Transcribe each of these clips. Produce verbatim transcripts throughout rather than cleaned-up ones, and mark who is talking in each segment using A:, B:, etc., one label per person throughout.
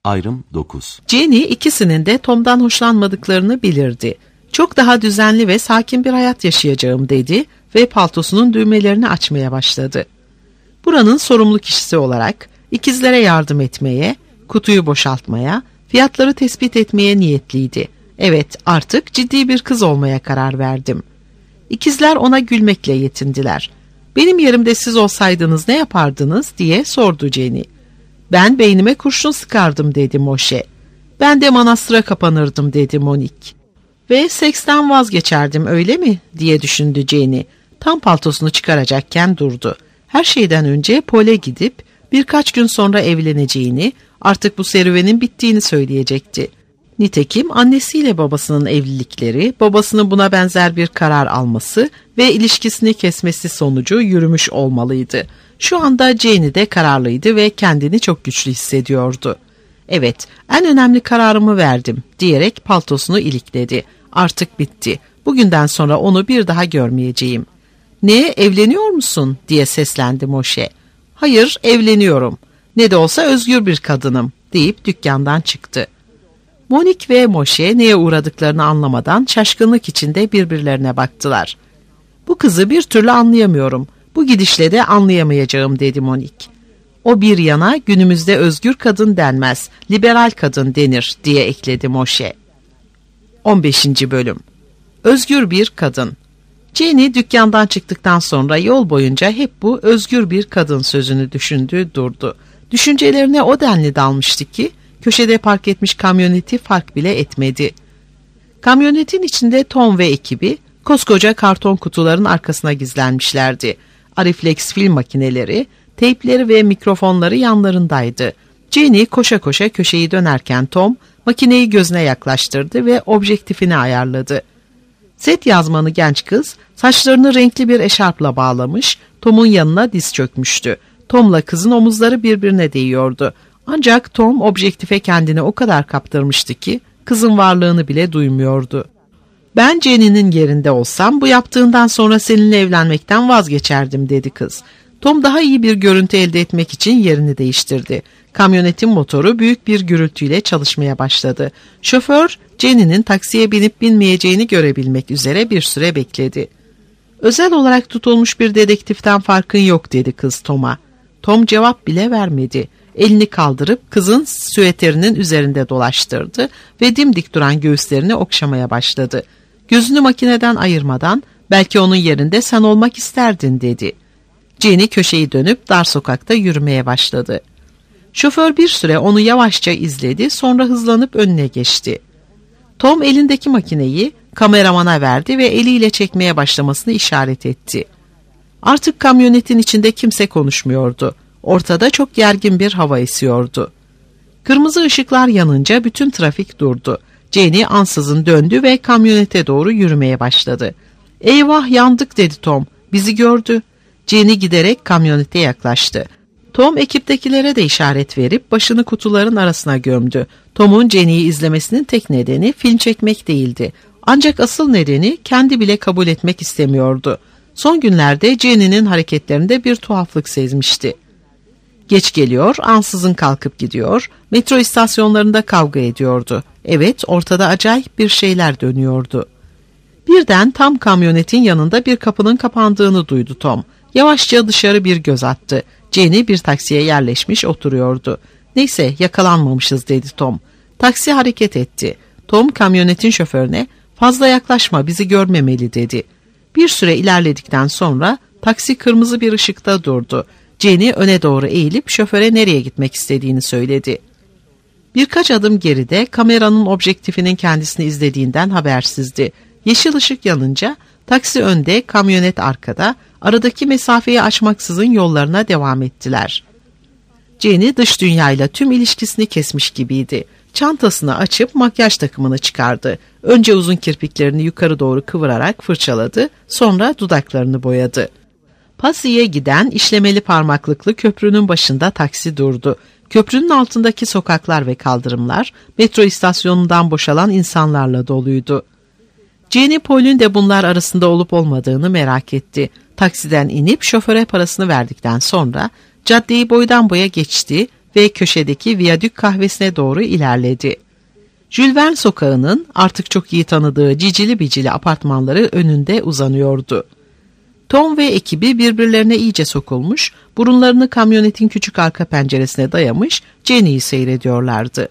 A: Ayrım dokuz.
B: Jenny ikisinin de Tom'dan hoşlanmadıklarını bilirdi. Çok daha düzenli ve sakin bir hayat yaşayacağım dedi ve paltosunun düğmelerini açmaya başladı. Buranın sorumlu kişisi olarak ikizlere yardım etmeye, kutuyu boşaltmaya, fiyatları tespit etmeye niyetliydi. Evet, artık ciddi bir kız olmaya karar verdim. İkizler ona gülmekle yetindiler. Benim yerimde siz olsaydınız ne yapardınız diye sordu Jenny. Ben beynime kurşun sıkardım dedi Moshe. Ben de manastıra kapanırdım dedi Monik. Ve seksten vazgeçerdim öyle mi diye düşündü Jenny. Tam paltosunu çıkaracakken durdu. Her şeyden önce Paul'e gidip birkaç gün sonra evleneceğini, artık bu serüvenin bittiğini söyleyecekti. Nitekim annesiyle babasının evlilikleri, babasının buna benzer bir karar alması ve ilişkisini kesmesi sonucu yürümüş olmalıydı. Şu anda Jenny de kararlıydı ve kendini çok güçlü hissediyordu. Evet, en önemli kararımı verdim diyerek paltosunu ilikledi. Artık bitti. Bugünden sonra onu bir daha görmeyeceğim. Ne, evleniyor musun diye seslendi Moshe. Hayır, evleniyorum. Ne de olsa özgür bir kadınım deyip dükkandan çıktı. Monik ve Moshe neye uğradıklarını anlamadan şaşkınlık içinde birbirlerine baktılar. Bu kızı bir türlü anlayamıyorum. Bu gidişle de anlayamayacağım dedi Monik. O bir yana günümüzde özgür kadın denmez, liberal kadın denir diye ekledi Moshe. on beşinci bölüm. Özgür bir kadın. Jenny dükkandan çıktıktan sonra yol boyunca hep bu özgür bir kadın sözünü düşündü durdu. Düşüncelerine o denli dalmıştı ki köşede park etmiş kamyoneti fark bile etmedi. Kamyonetin içinde Tom ve ekibi koskoca karton kutuların arkasına gizlenmişlerdi. Ariflex film makineleri, teypleri ve mikrofonları yanlarındaydı. Jenny koşa koşa köşeyi dönerken Tom makineyi gözüne yaklaştırdı ve objektifini ayarladı. Set yazmanı genç kız saçlarını renkli bir eşarpla bağlamış, Tom'un yanına diz çökmüştü. Tom'la kızın omuzları birbirine değiyordu. Ancak Tom objektife kendini o kadar kaptırmıştı ki kızın varlığını bile duymuyordu. Ben Jenny'nin yerinde olsam bu yaptığından sonra seninle evlenmekten vazgeçerdim dedi kız. Tom daha iyi bir görüntü elde etmek için yerini değiştirdi. Kamyonetin motoru büyük bir gürültüyle çalışmaya başladı. Şoför Jenny'nin taksiye binip binmeyeceğini görebilmek üzere bir süre bekledi. Özel olarak tutulmuş bir dedektiften farkın yok dedi kız Tom'a. Tom cevap bile vermedi. Elini kaldırıp kızın süeterinin üzerinde dolaştırdı ve dimdik duran göğüslerini okşamaya başladı. Gözünü makineden ayırmadan belki onun yerinde sen olmak isterdin dedi. Jenny köşeyi dönüp dar sokakta yürümeye başladı. Şoför bir süre onu yavaşça izledi, sonra hızlanıp önüne geçti. Tom elindeki makineyi kameramana verdi ve eliyle çekmeye başlamasını işaret etti. Artık kamyonetin içinde kimse konuşmuyordu. Ortada çok gergin bir hava esiyordu. Kırmızı ışıklar yanınca bütün trafik durdu. Jenny ansızın döndü ve kamyonete doğru yürümeye başladı. "Eyvah, yandık" dedi Tom. "Bizi gördü." Jenny giderek kamyonete yaklaştı. Tom ekiptekilere de işaret verip başını kutuların arasına gömdü. Tom'un Jenny'yi izlemesinin tek nedeni film çekmek değildi. Ancak asıl nedeni kendi bile kabul etmek istemiyordu. Son günlerde Jenny'nin hareketlerinde bir tuhaflık sezmişti. Geç geliyor, ansızın kalkıp gidiyor, metro istasyonlarında kavga ediyordu. Evet, ortada acayip bir şeyler dönüyordu. Birden tam kamyonetin yanında bir kapının kapandığını duydu Tom. Yavaşça dışarı bir göz attı. Jenny bir taksiye yerleşmiş oturuyordu. "Neyse, yakalanmamışız" dedi Tom. Taksi hareket etti. Tom kamyonetin şoförüne "Fazla yaklaşma, bizi görmemeli" dedi. Bir süre ilerledikten sonra taksi kırmızı bir ışıkta durdu. Jenny öne doğru eğilip şoföre nereye gitmek istediğini söyledi. Birkaç adım geride kameranın objektifinin kendisini izlediğinden habersizdi. Yeşil ışık yanınca taksi önde, kamyonet arkada, aradaki mesafeyi aşmaksızın yollarına devam ettiler. Jenny dış dünyayla tüm ilişkisini kesmiş gibiydi. Çantasını açıp makyaj takımını çıkardı. Önce uzun kirpiklerini yukarı doğru kıvırarak fırçaladı, sonra dudaklarını boyadı. Passie'ye giden işlemeli parmaklıklı köprünün başında taksi durdu. Köprünün altındaki sokaklar ve kaldırımlar metro istasyonundan boşalan insanlarla doluydu. Jenny Paul'ün de bunlar arasında olup olmadığını merak etti. Taksiden inip şoföre parasını verdikten sonra caddeyi boydan boya geçti ve köşedeki Viyadük kahvesine doğru ilerledi. Jules Verne sokağının artık çok iyi tanıdığı cicili bicili apartmanları önünde uzanıyordu. Tom ve ekibi birbirlerine iyice sokulmuş, burunlarını kamyonetin küçük arka penceresine dayamış Jenny'yi seyrediyorlardı.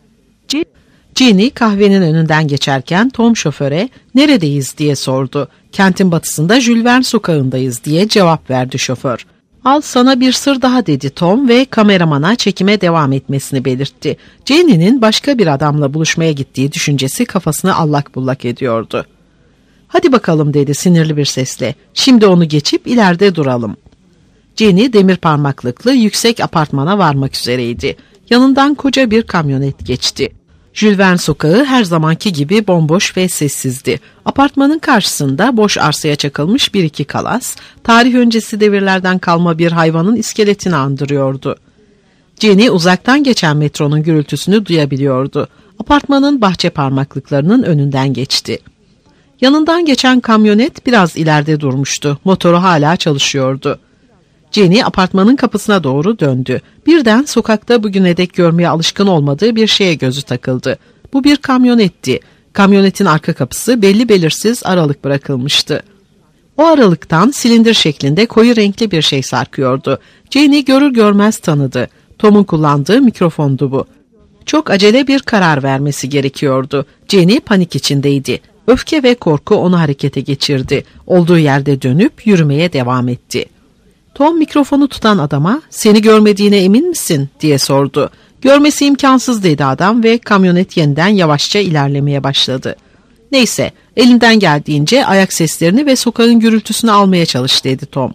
B: Jenny kahvenin önünden geçerken Tom şoföre "Neredeyiz?" diye sordu. "Kentin batısında Jules Verne sokağındayız," diye cevap verdi şoför. "Al sana bir sır daha," dedi Tom ve kameramana çekime devam etmesini belirtti. Jenny'nin başka bir adamla buluşmaya gittiği düşüncesi kafasını allak bullak ediyordu. "Hadi bakalım," dedi sinirli bir sesle. "Şimdi onu geçip ileride duralım." Jenny demir parmaklıklı yüksek apartmana varmak üzereydi. Yanından koca bir kamyonet geçti. Jules Verne sokağı her zamanki gibi bomboş ve sessizdi. Apartmanın karşısında boş arsaya çakılmış bir iki kalas, tarih öncesi devirlerden kalma bir hayvanın iskeletini andırıyordu. Jenny uzaktan geçen metronun gürültüsünü duyabiliyordu. Apartmanın bahçe parmaklıklarının önünden geçti. Yanından geçen kamyonet biraz ileride durmuştu. Motoru hala çalışıyordu. Jenny apartmanın kapısına doğru döndü. Birden sokakta bugüne dek görmeye alışkın olmadığı bir şeye gözü takıldı. Bu bir kamyonetti. Kamyonetin arka kapısı belli belirsiz aralık bırakılmıştı. O aralıktan silindir şeklinde koyu renkli bir şey sarkıyordu. Jenny görür görmez tanıdı. Tom'un kullandığı mikrofondu bu. Çok acele bir karar vermesi gerekiyordu. Jenny panik içindeydi. Öfke ve korku onu harekete geçirdi. Olduğu yerde dönüp yürümeye devam etti. Tom mikrofonu tutan adama "Seni görmediğine emin misin?" diye sordu. "Görmesi imkansız," dedi adam ve kamyonet yeniden yavaşça ilerlemeye başladı. "Neyse, elinden geldiğince ayak seslerini ve sokağın gürültüsünü almaya çalış," dedi Tom.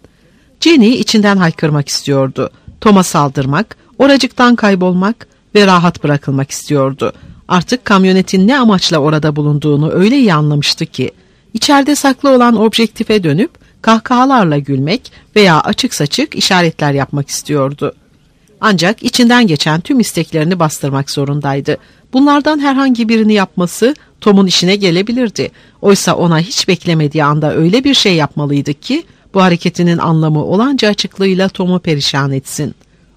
B: Jenny içinden haykırmak istiyordu. Tom'a saldırmak, oracıktan kaybolmak ve rahat bırakılmak istiyordu. Artık kamyonetin ne amaçla orada bulunduğunu öyle iyi anlamıştı ki, içeride saklı olan objektife dönüp kahkahalarla gülmek veya açık saçık işaretler yapmak istiyordu. Ancak içinden geçen tüm isteklerini bastırmak zorundaydı. Bunlardan herhangi birini yapması Tom'un işine gelebilirdi. Oysa ona hiç beklemediği anda öyle bir şey yapmalıydı ki bu hareketinin anlamı olanca açıklığıyla Tom'u perişan etsin.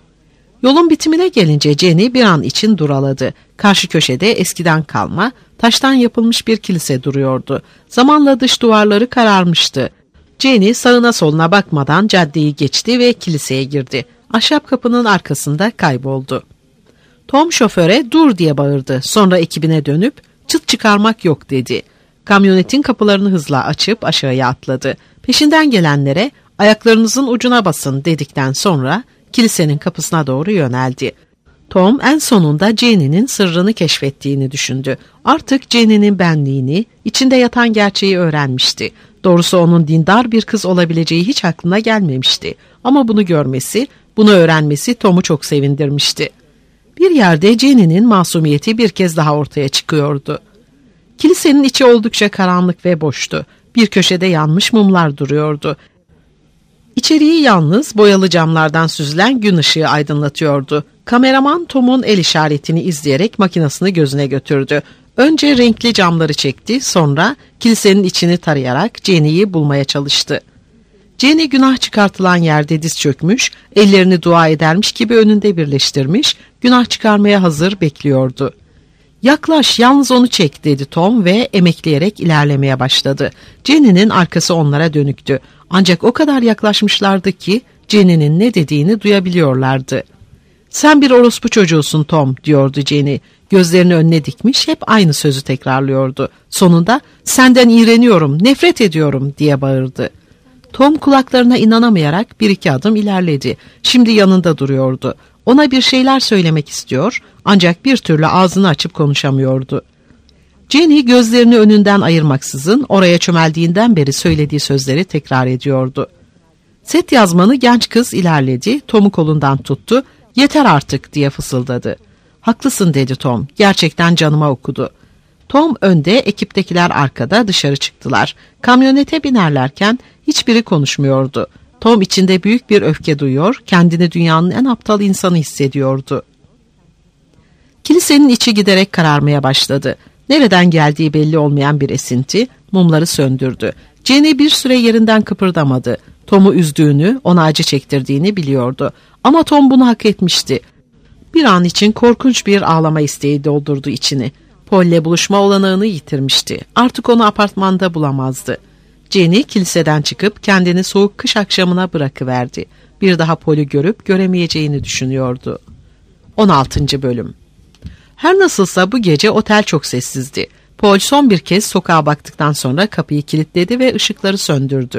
B: Yolun bitimine gelince Jenny bir an için duraladı. Karşı köşede eskiden kalma, taştan yapılmış bir kilise duruyordu. Zamanla dış duvarları kararmıştı. Jenny sağına soluna bakmadan caddeyi geçti ve kiliseye girdi. Ahşap kapının arkasında kayboldu. Tom şoföre "Dur," diye bağırdı. Sonra ekibine dönüp "Çıt çıkarmak yok," dedi. Kamyonetin kapılarını hızla açıp aşağıya atladı. Peşinden gelenlere "Ayaklarınızın ucuna basın," dedikten sonra kilisenin kapısına doğru yöneldi. Tom en sonunda Jenny'nin sırrını keşfettiğini düşündü. Artık Jenny'nin benliğini, içinde yatan gerçeği öğrenmişti. Doğrusu onun dindar bir kız olabileceği hiç aklına gelmemişti. Ama bunu görmesi, bunu öğrenmesi Tom'u çok sevindirmişti. Bir yerde Jenny'nin masumiyeti bir kez daha ortaya çıkıyordu. Kilisenin içi oldukça karanlık ve boştu. Bir köşede yanmış mumlar duruyordu. İçeriği yalnız boyalı camlardan süzülen gün ışığı aydınlatıyordu. Kameraman Tom'un el işaretini izleyerek makinesini gözüne götürdü. Önce renkli camları çekti, sonra kilisenin içini tarayarak Jenny'yi bulmaya çalıştı. Jenny günah çıkartılan yerde diz çökmüş, ellerini dua edermiş gibi önünde birleştirmiş, günah çıkarmaya hazır bekliyordu. "Yaklaş, yalnız onu çek," dedi Tom ve emekleyerek ilerlemeye başladı. Jenny'nin arkası onlara dönüktü. Ancak o kadar yaklaşmışlardı ki Jenny'nin ne dediğini duyabiliyorlardı. "Sen bir orospu çocuğusun Tom," diyordu Jenny. Gözlerini önüne dikmiş hep aynı sözü tekrarlıyordu. Sonunda "Senden iğreniyorum, nefret ediyorum," diye bağırdı. Tom kulaklarına inanamayarak bir iki adım ilerledi. Şimdi yanında duruyordu. Ona bir şeyler söylemek istiyor ancak bir türlü ağzını açıp konuşamıyordu. Jenny gözlerini önünden ayırmaksızın oraya çömeldiğinden beri söylediği sözleri tekrar ediyordu. Set yazmanı genç kız ilerledi, Tom'u kolundan tuttu. "Yeter artık," diye fısıldadı. "Haklısın," dedi Tom. "Gerçekten canıma okudu." Tom önde, ekiptekiler arkada dışarı çıktılar. Kamyonete binerlerken hiçbiri konuşmuyordu. Tom içinde büyük bir öfke duyuyor, kendini dünyanın en aptal insanı hissediyordu. Kilisenin içi giderek kararmaya başladı. Nereden geldiği belli olmayan bir esinti mumları söndürdü. Jenny bir süre yerinden kıpırdamadı. Tom'u üzdüğünü, ona acı çektirdiğini biliyordu. Ama Tom bunu hak etmişti. Bir an için korkunç bir ağlama isteği doldurdu içini. Paul'le buluşma olanağını yitirmişti. Artık onu apartmanda bulamazdı. Jenny kiliseden çıkıp kendini soğuk kış akşamına bırakıverdi. Bir daha Paul'ü görüp göremeyeceğini düşünüyordu. on altıncı bölüm. Her nasılsa bu gece otel çok sessizdi. Paul son bir kez sokağa baktıktan sonra kapıyı kilitledi ve ışıkları söndürdü.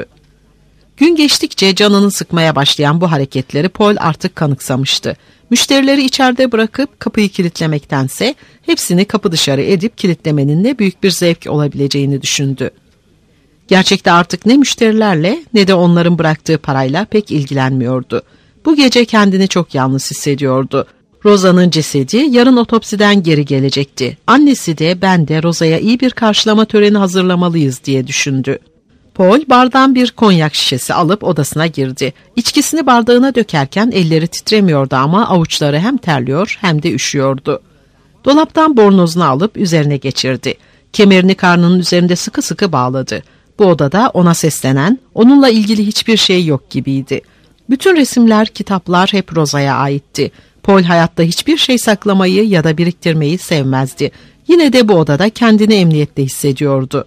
B: Gün geçtikçe canını sıkmaya başlayan bu hareketleri Paul artık kanıksamıştı. Müşterileri içeride bırakıp kapıyı kilitlemektense hepsini kapı dışarı edip kilitlemenin ne büyük bir zevk olabileceğini düşündü. Gerçekte artık ne müşterilerle ne de onların bıraktığı parayla pek ilgilenmiyordu. Bu gece kendini çok yalnız hissediyordu. Rosa'nın cesedi yarın otopsiden geri gelecekti. Annesi de ben de Rosa'ya iyi bir karşılama töreni hazırlamalıyız diye düşündü. Paul bardan bir konyak şişesi alıp odasına girdi. İçkisini bardağına dökerken elleri titremiyordu ama avuçları hem terliyor hem de üşüyordu. Dolaptan bornozunu alıp üzerine geçirdi. Kemerini karnının üzerinde sıkı sıkı bağladı. Bu odada ona seslenen, onunla ilgili hiçbir şey yok gibiydi. Bütün resimler, kitaplar hep Rosa'ya aitti. Paul hayatta hiçbir şey saklamayı ya da biriktirmeyi sevmezdi. Yine de bu odada kendini emniyette hissediyordu.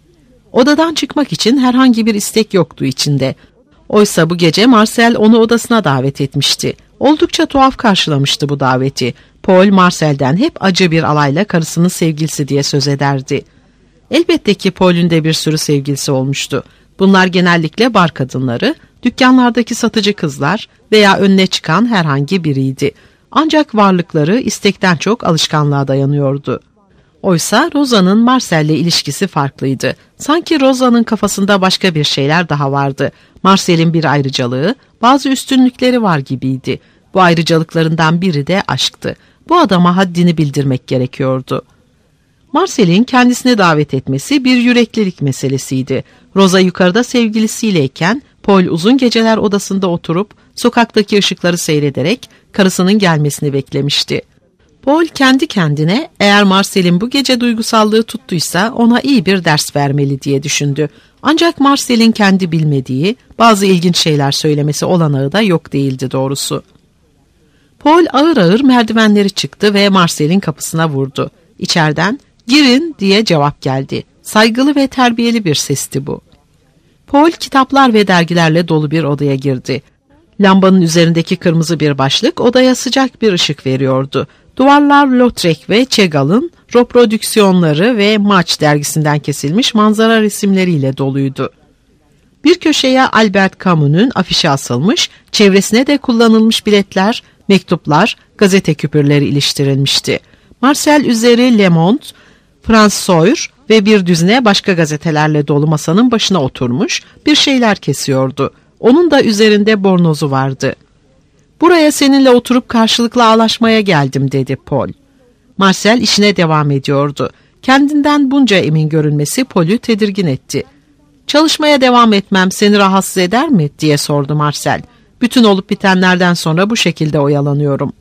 B: Odadan çıkmak için herhangi bir istek yoktu içinde. Oysa bu gece Marcel onu odasına davet etmişti. Oldukça tuhaf karşılamıştı bu daveti. Paul Marcel'den hep acı bir alayla karısının sevgilisi diye söz ederdi. Elbette ki Paul'ün de bir sürü sevgilisi olmuştu. Bunlar genellikle bar kadınları, dükkanlardaki satıcı kızlar veya önüne çıkan herhangi biriydi. Ancak varlıkları istekten çok alışkanlığa dayanıyordu. Oysa Rosa'nın Marcel'le ilişkisi farklıydı. Sanki Rosa'nın kafasında başka bir şeyler daha vardı. Marcel'in bir ayrıcalığı, bazı üstünlükleri var gibiydi. Bu ayrıcalıklarından biri de aşktı. Bu adama haddini bildirmek gerekiyordu. Marcel'in kendisine davet etmesi bir yüreklilik meselesiydi. Rosa yukarıda sevgilisiyleyken Paul uzun geceler odasında oturup sokaktaki ışıkları seyrederek karısının gelmesini beklemişti. Paul kendi kendine eğer Marcel'in bu gece duygusallığı tuttuysa ona iyi bir ders vermeli diye düşündü. Ancak Marcel'in kendi bilmediği bazı ilginç şeyler söylemesi olanağı da yok değildi doğrusu. Paul ağır ağır merdivenleri çıktı ve Marcel'in kapısına vurdu. İçeriden "Girin" diye cevap geldi. Saygılı ve terbiyeli bir sesti bu. Paul kitaplar ve dergilerle dolu bir odaya girdi. Lambanın üzerindeki kırmızı bir başlık odaya sıcak bir ışık veriyordu. Duvarlar Lautrec ve Chagall'ın reprodüksiyonları ve Maç dergisinden kesilmiş manzara resimleriyle doluydu. Bir köşeye Albert Camus'un afişi asılmış, çevresine de kullanılmış biletler, mektuplar, gazete küpürleri iliştirilmişti. Marcel üzeri Le Monde, François ve bir düzine başka gazetelerle dolu masanın başına oturmuş, bir şeyler kesiyordu. Onun da üzerinde bornozu vardı. "Buraya seninle oturup karşılıklı ağlaşmaya geldim" dedi Paul. Marcel işine devam ediyordu. Kendinden bunca emin görünmesi Paul'ü tedirgin etti. "Çalışmaya devam etmem seni rahatsız eder mi?" diye sordu Marcel. "Bütün olup bitenlerden sonra bu şekilde oyalanıyorum."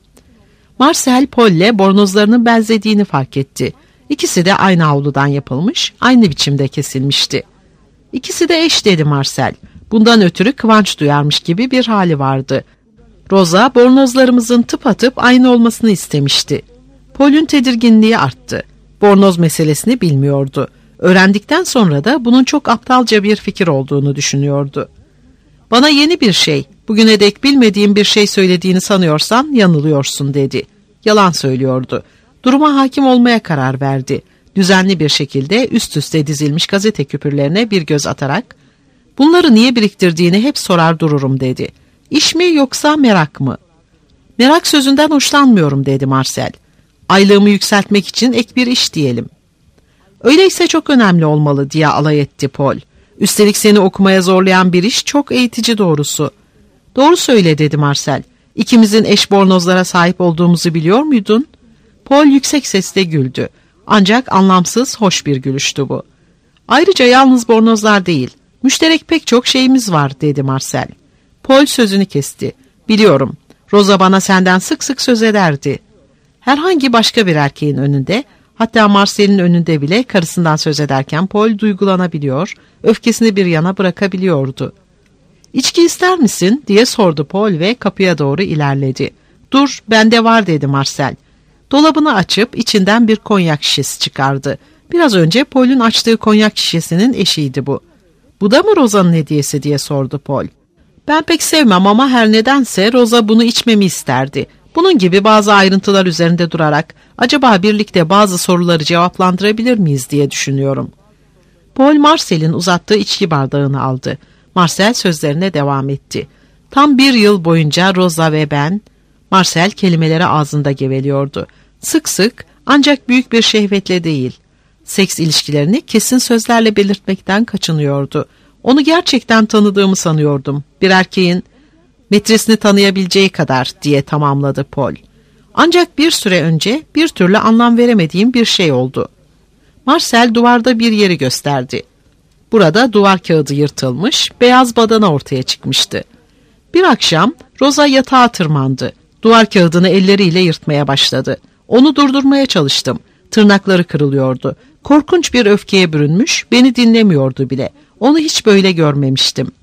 B: Marcel Paul'le bornozlarının benzediğini fark etti. İkisi de aynı havludan yapılmış, aynı biçimde kesilmişti. "İkisi de eş" dedi Marcel. Bundan ötürü kıvanç duyarmış gibi bir hali vardı. Rosa bornozlarımızın tıpatıp aynı olmasını istemişti. Paul'ün tedirginliği arttı. Bornoz meselesini bilmiyordu. Öğrendikten sonra da bunun çok aptalca bir fikir olduğunu düşünüyordu. "Bana yeni bir şey, bugüne dek bilmediğim bir şey söylediğini sanıyorsan yanılıyorsun" dedi. Yalan söylüyordu. Duruma hakim olmaya karar verdi. Düzenli bir şekilde üst üste dizilmiş gazete küpürlerine bir göz atarak "Bunları niye biriktirdiğini hep sorar dururum" dedi. "İş mi yoksa merak mı?" "Merak sözünden hoşlanmıyorum" dedi Marcel. "Aylığımı yükseltmek için ek bir iş diyelim." "Öyleyse çok önemli olmalı" diye alay etti Paul. "Üstelik seni okumaya zorlayan bir iş çok eğitici doğrusu." "Doğru söyle" dedi Marcel. "İkimizin eş bornozlara sahip olduğumuzu biliyor muydun?" Paul yüksek sesle güldü. Ancak anlamsız, hoş bir gülüştü bu. "Ayrıca yalnız bornozlar değil, müşterek pek çok şeyimiz var" dedi Marcel. Paul sözünü kesti. "Biliyorum, Rosa bana senden sık sık söz ederdi." Herhangi başka bir erkeğin önünde, hatta Marcel'in önünde bile karısından söz ederken Paul duygulanabiliyor, öfkesini bir yana bırakabiliyordu. "İçki ister misin?" diye sordu Paul ve kapıya doğru ilerledi. Dur, bende var dedi Marcel. Dolabını açıp içinden bir konyak şişesi çıkardı. Biraz önce Paul'ün açtığı konyak şişesinin eşiydi bu. Bu da mı Rosa'nın hediyesi diye sordu Paul. Ben pek sevmem ama her nedense Rosa bunu içmemi isterdi. Bunun gibi bazı ayrıntılar üzerinde durarak acaba birlikte bazı soruları cevaplandırabilir miyiz diye düşünüyorum. Paul Marcel'in uzattığı içki bardağını aldı. Marcel sözlerine devam etti. Tam bir yıl boyunca Rosa ve ben... Marcel kelimeleri ağzında geveliyordu. Sık sık ancak büyük bir şehvetle değil. Seks ilişkilerini kesin sözlerle belirtmekten kaçınıyordu. Onu gerçekten tanıdığımı sanıyordum. Bir erkeğin metresini tanıyabileceği kadar diye tamamladı Paul. Ancak bir süre önce bir türlü anlam veremediğim bir şey oldu. Marcel duvarda bir yeri gösterdi. Burada duvar kağıdı yırtılmış, beyaz badana ortaya çıkmıştı. Bir akşam Rosa yatağa tırmandı. Duvar kağıdını elleriyle yırtmaya başladı. Onu durdurmaya çalıştım. Tırnakları kırılıyordu. Korkunç bir öfkeye bürünmüş, beni dinlemiyordu bile. Onu hiç böyle görmemiştim.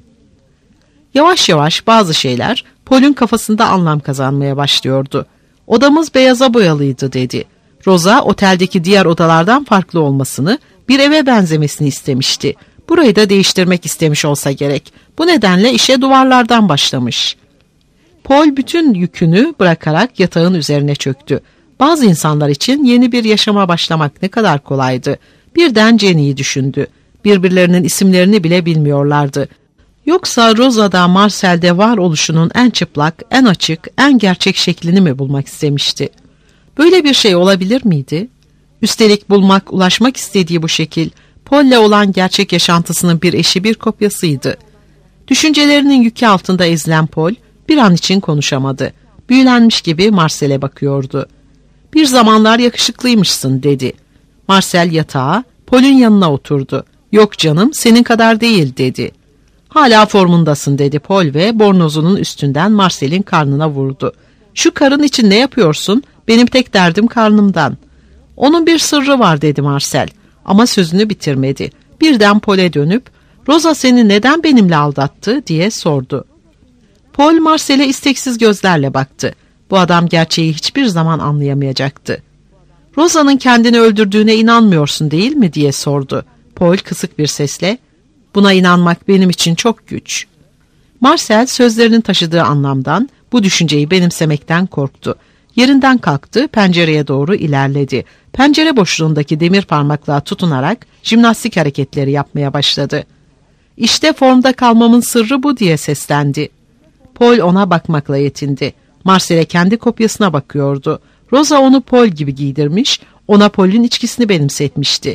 B: Yavaş yavaş bazı şeyler Paul'ün kafasında anlam kazanmaya başlıyordu. Odamız beyaza boyalıydı dedi. Rosa oteldeki diğer odalardan farklı olmasını, bir eve benzemesini istemişti. Burayı da değiştirmek istemiş olsa gerek. Bu nedenle işe duvarlardan başlamış. Paul bütün yükünü bırakarak yatağın üzerine çöktü. Bazı insanlar için yeni bir yaşama başlamak ne kadar kolaydı. Birden Jenny'yi düşündü. Birbirlerinin isimlerini bile bilmiyorlardı. Yoksa Rosa'da, Marcel'de var oluşunun en çıplak, en açık, en gerçek şeklini mi bulmak istemişti? Böyle bir şey olabilir miydi? Üstelik bulmak, ulaşmak istediği bu şekil, Paul'le olan gerçek yaşantısının bir eşi, bir kopyasıydı. Düşüncelerinin yükü altında ezilen Paul, bir an için konuşamadı. Büyülenmiş gibi Marcel'e bakıyordu. Bir zamanlar yakışıklıymışsın dedi. Marcel yatağa, Paul'ün yanına oturdu. Yok canım, senin kadar değil dedi. Hala formundasın dedi Paul ve bornozunun üstünden Marcel'in karnına vurdu. Şu karın için ne yapıyorsun? Benim tek derdim karnımdan. Onun bir sırrı var dedi Marcel ama sözünü bitirmedi. Birden Paul'e dönüp Rosa seni neden benimle aldattı diye sordu. Paul Marcel'e isteksiz gözlerle baktı. Bu adam gerçeği hiçbir zaman anlayamayacaktı. Rosa'nın kendini öldürdüğüne inanmıyorsun değil mi diye sordu. Paul kısık bir sesle buna inanmak benim için çok güç. Marcel sözlerinin taşıdığı anlamdan bu düşünceyi benimsemekten korktu. Yerinden kalktı, pencereye doğru ilerledi. Pencere boşluğundaki demir parmaklığa tutunarak jimnastik hareketleri yapmaya başladı. İşte formda kalmamın sırrı bu diye seslendi. Paul ona bakmakla yetindi. Marcel'e kendi kopyasına bakıyordu. Rosa onu Paul gibi giydirmiş, ona Paul'ün içkisini benimsetmişti.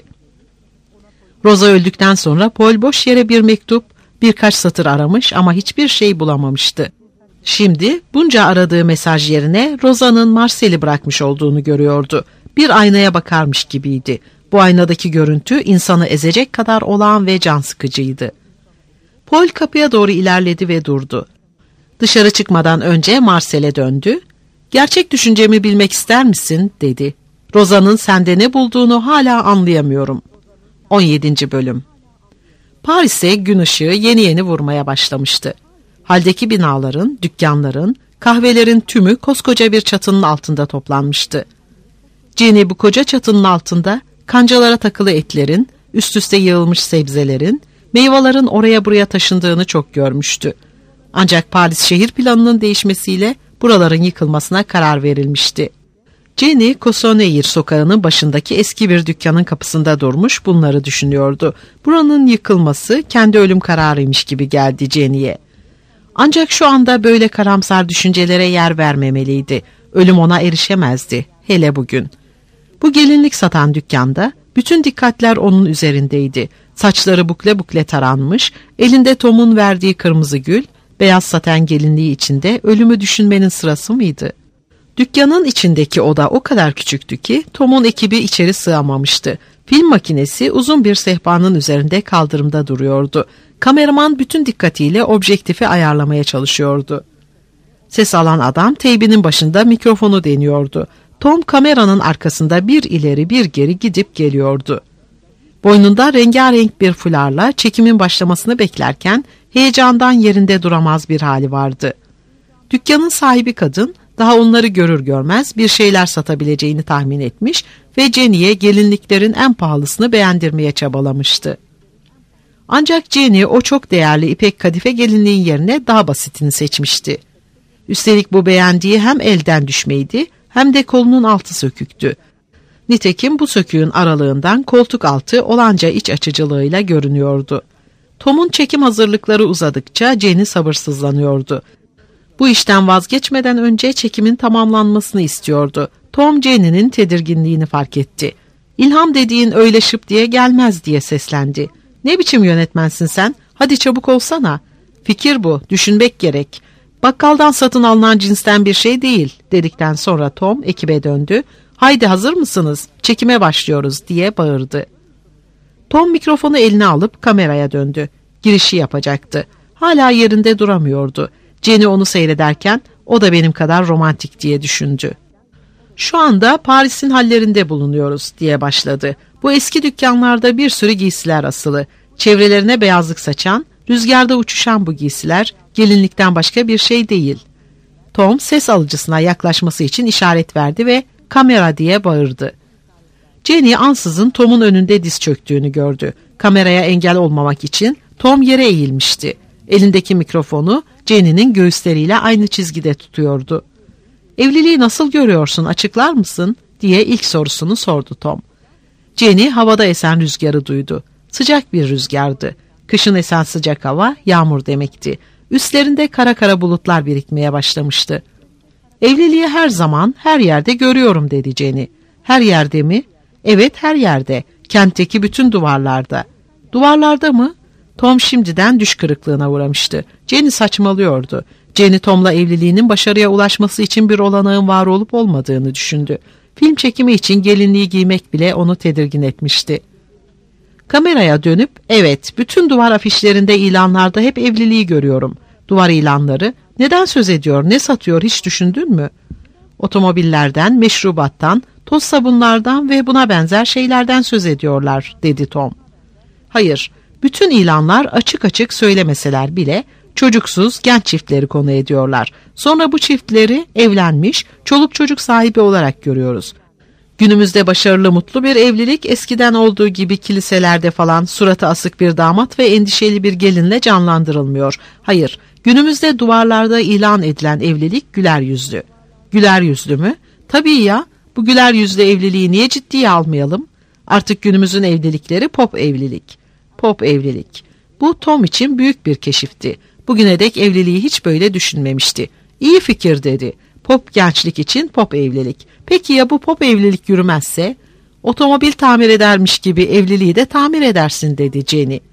B: Rosa öldükten sonra Paul boş yere bir mektup, birkaç satır aramış ama hiçbir şey bulamamıştı. Şimdi bunca aradığı mesaj yerine Rosa'nın Marcel'i bırakmış olduğunu görüyordu. Bir aynaya bakarmış gibiydi. Bu aynadaki görüntü insanı ezecek kadar olağan ve can sıkıcıydı. Paul kapıya doğru ilerledi ve durdu. Dışarı çıkmadan önce Marcel'e döndü. Gerçek düşüncemi bilmek ister misin dedi. Rosa'nın sende ne bulduğunu hala anlayamıyorum. on yedinci bölüm. Paris'e gün ışığı yeni yeni vurmaya başlamıştı. Haldeki binaların, dükkanların, kahvelerin tümü koskoca bir çatının altında toplanmıştı. Jenny bu koca çatının altında kancalara takılı etlerin, üst üste yığılmış sebzelerin, meyvelerin oraya buraya taşındığını çok görmüştü. Ancak Paris şehir planının değişmesiyle buraların yıkılmasına karar verilmişti. Jenny, Cossonayır sokağının başındaki eski bir dükkanın kapısında durmuş bunları düşünüyordu. Buranın yıkılması kendi ölüm kararıymış gibi geldi Jenny'ye. Ancak şu anda böyle karamsar düşüncelere yer vermemeliydi. Ölüm ona erişemezdi, hele bugün. Bu gelinlik satan dükkanda bütün dikkatler onun üzerindeydi. Saçları bukle bukle taranmış, elinde Tom'un verdiği kırmızı gül, beyaz saten gelinliği içinde ölümü düşünmenin sırası mıydı? Dükkanın içindeki oda o kadar küçüktü ki Tom'un ekibi içeri sığamamıştı. Film makinesi uzun bir sehpanın üzerinde kaldırımda duruyordu. Kameraman bütün dikkatiyle objektifi ayarlamaya çalışıyordu. Ses alan adam teybinin başında mikrofonu deniyordu. Tom kameranın arkasında bir ileri bir geri gidip geliyordu. Boynunda rengarenk bir fularla çekimin başlamasını beklerken heyecandan yerinde duramaz bir hali vardı. Dükkanın sahibi kadın Daha onları görür görmez bir şeyler satabileceğini tahmin etmiş ve Jenny'e gelinliklerin en pahalısını beğendirmeye çabalamıştı. Ancak Jenny o çok değerli ipek kadife gelinliğin yerine daha basitini seçmişti. Üstelik bu beğendiği hem elden düşmeydi hem de kolunun altı söküktü. Nitekim bu söküğün aralığından koltuk altı olanca iç açıcılığıyla görünüyordu. Tom'un çekim hazırlıkları uzadıkça Jenny sabırsızlanıyordu. Bu işten vazgeçmeden önce çekimin tamamlanmasını istiyordu. Tom Jenny'nin tedirginliğini fark etti. "İlham dediğin öyle şıp diye gelmez" diye seslendi. "Ne biçim yönetmensin sen? Hadi çabuk olsana." "Fikir bu, düşünmek gerek. Bakkaldan satın alınan cinsten bir şey değil" dedikten sonra Tom ekibe döndü. "Haydi hazır mısınız? Çekime başlıyoruz" diye bağırdı. Tom mikrofonu eline alıp kameraya döndü. Girişi yapacaktı. Hala yerinde duramıyordu. Jenny onu seyrederken o da benim kadar romantik diye düşündü. "Şu anda Paris'in hallerinde bulunuyoruz" diye başladı. "Bu eski dükkanlarda bir sürü giysiler asılı. Çevrelerine beyazlık saçan, rüzgarda uçuşan bu giysiler gelinlikten başka bir şey değil." Tom ses alıcısına yaklaşması için işaret verdi ve "kamera" diye bağırdı. Jenny ansızın Tom'un önünde diz çöktüğünü gördü. Kameraya engel olmamak için Tom yere eğilmişti. Elindeki mikrofonu Jenny'nin göğüsleriyle aynı çizgide tutuyordu. "Evliliği nasıl görüyorsun, açıklar mısın?" diye ilk sorusunu sordu Tom. Jenny havada esen rüzgarı duydu. Sıcak bir rüzgardı. Kışın esen sıcak hava yağmur demekti. Üstlerinde kara kara bulutlar birikmeye başlamıştı. "Evliliği her zaman, her yerde görüyorum" dedi Jenny. "Her yerde mi?" "Evet, her yerde. Kentteki bütün duvarlarda." "Duvarlarda mı?" Tom şimdiden düş kırıklığına uğramıştı. Jenny saçmalıyordu. Jenny Tom'la evliliğinin başarıya ulaşması için bir olanağın var olup olmadığını düşündü. Film çekimi için gelinliği giymek bile onu tedirgin etmişti. Kameraya dönüp "Evet, bütün duvar afişlerinde, ilanlarda hep evliliği görüyorum. Duvar ilanları neden söz ediyor, ne satıyor hiç düşündün mü?" "Otomobillerden, meşrubattan, toz sabunlardan ve buna benzer şeylerden söz ediyorlar" dedi Tom. "Hayır, bütün ilanlar açık açık söylemeseler bile çocuksuz genç çiftleri konu ediyorlar. Sonra bu çiftleri evlenmiş, çoluk çocuk sahibi olarak görüyoruz. Günümüzde başarılı mutlu bir evlilik eskiden olduğu gibi kiliselerde falan suratı asık bir damat ve endişeli bir gelinle canlandırılmıyor. Hayır, günümüzde duvarlarda ilan edilen evlilik güler yüzlü." "Güler yüzlü mü?" "Tabii ya, bu güler yüzlü evliliği niye ciddiye almayalım? Artık günümüzün evlilikleri pop evlilik." Pop evlilik. Bu Tom için büyük bir keşifti. Bugüne dek evliliği hiç böyle düşünmemişti. "İyi fikir" dedi. "Pop gençlik için pop evlilik. Peki ya bu pop evlilik yürümezse?" "Otomobil tamir edermiş gibi evliliği de tamir edersin" dedi Jenny.